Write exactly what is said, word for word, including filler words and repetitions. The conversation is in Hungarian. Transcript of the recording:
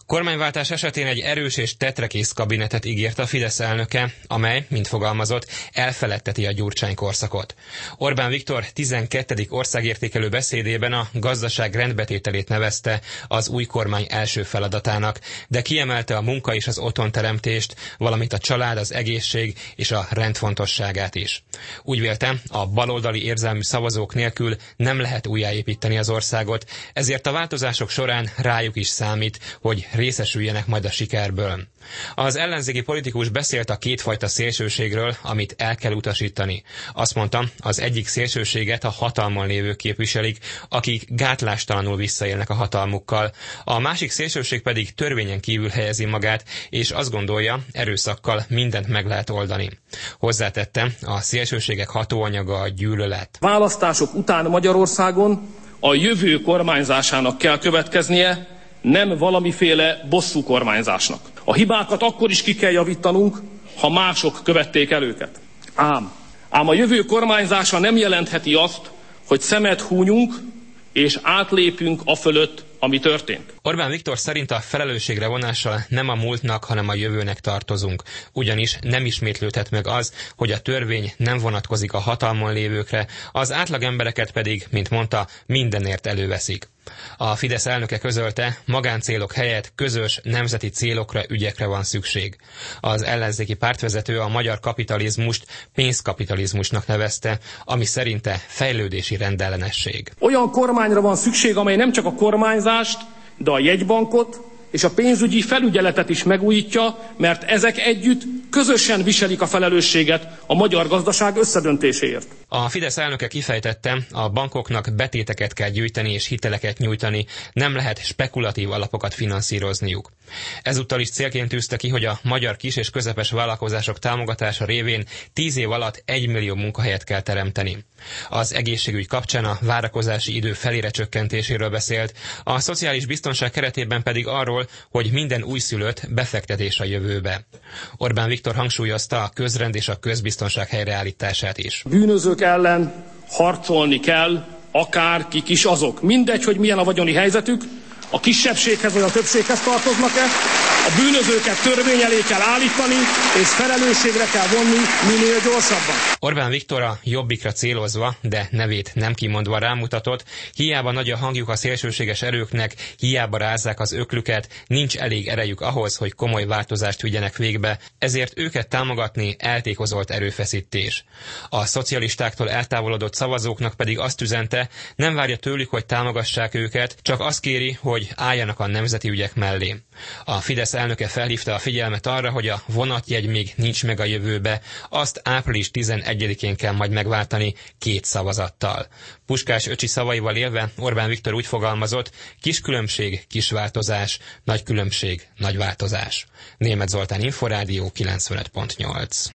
Kormányváltás esetén egy erős és tetrekész kabinetet ígért a Fidesz elnöke, amely, mint fogalmazott, elfeledteti a Gyurcsány korszakot. Orbán Viktor tizenkettedik országértékelő beszédében a gazdaság rendbetételét nevezte az új kormány első feladatának, de kiemelte a munka és az otthonteremtést, valamint a család, az egészség és a rend fontosságát is. Úgy vélte, a baloldali érzelmű szavazók nélkül nem lehet újjáépíteni az országot, ezért a változások során rájuk is számít, hogy részesüljenek majd a sikerből. Az ellenzéki politikus beszélt a kétfajta szélsőségről, amit el kell utasítani. Azt mondta, az egyik szélsőséget a hatalmon lévők képviselik, akik gátlástalanul visszaélnek a hatalmukkal. A másik szélsőség pedig törvényen kívül helyezi magát, és azt gondolja, erőszakkal mindent meg lehet oldani. Hozzátette, a szélsőségek hatóanyaga a gyűlölet. Választások után Magyarországon a jövő kormányzásának kell következnie, nem valamiféle bosszú kormányzásnak. A hibákat akkor is ki kell javítanunk, ha mások követték el őket. Ám, ám a jövő kormányzása nem jelentheti azt, hogy szemet húnyunk és átlépünk afölött, ami történt. Orbán Viktor szerint a felelősségre vonással nem a múltnak, hanem a jövőnek tartozunk. Ugyanis nem ismétlődhet meg az, hogy a törvény nem vonatkozik a hatalmon lévőkre, az átlag embereket pedig, mint mondta, mindenért előveszik. A Fidesz elnöke közölte, magáncélok helyett közös nemzeti célokra, ügyekre van szükség. Az ellenzéki pártvezető a magyar kapitalizmust pénzkapitalizmusnak nevezte, ami szerinte fejlődési rendellenesség. Olyan kormányra van szükség, amely nem csak a kormányzást, de a jegybankot és a pénzügyi felügyeletet is megújítja, mert ezek együtt közösen viselik a felelősséget a magyar gazdaság összedöntéséért. A Fidesz elnöke kifejtette, a bankoknak betéteket kell gyűjteni és hiteleket nyújtani, nem lehet spekulatív alapokat finanszírozniuk. Ezúttal is célként tűzte ki, hogy a magyar kis és közepes vállalkozások támogatása révén tíz év alatt egy millió munkahelyet kell teremteni. Az egészségügy kapcsán a várakozási idő felére csökkentéséről beszélt, a szociális biztonság keretében pedig arról, hogy minden újszülött befektetés a jövőbe. Orbán Viktor hangsúlyozta a közrend és a közbiztonság helyreállítását is. Bűnözők ellen harcolni kell, akár kik is azok. Mindegy, hogy milyen a vagyoni helyzetük, a kisebbséghez vagy a többséghez tartoznak-e, a bűnözőket törvény elé kell állítani, és felelősségre kell vonni minél gyorsabban. Orbán Viktor a Jobbikra célozva, de nevét nem kimondva rámutatott, hiába nagy a hangjuk a szélsőséges erőknek, hiába rázzák az öklüket, nincs elég erejük ahhoz, hogy komoly változást vigyenek végbe, ezért őket támogatni eltékozolt erőfeszítés. A szocialistáktól eltávolodott szavazóknak pedig azt üzente, nem várja tőlük, hogy támogassák őket, csak azt kéri, hogy álljanak a nemzeti ügyek mellé. A Fidesz elnöke felhívta a figyelmet arra, hogy a vonatjegy még nincs meg a jövőbe, azt április tizenegyedikén kell majd megváltani két szavazattal. Puskás öcsi szavaival élve Orbán Viktor úgy fogalmazott, kis különbség, kis változás, nagy különbség, nagy változás. Németh Zoltán, Inforádió kilencvenöt pont nyolc.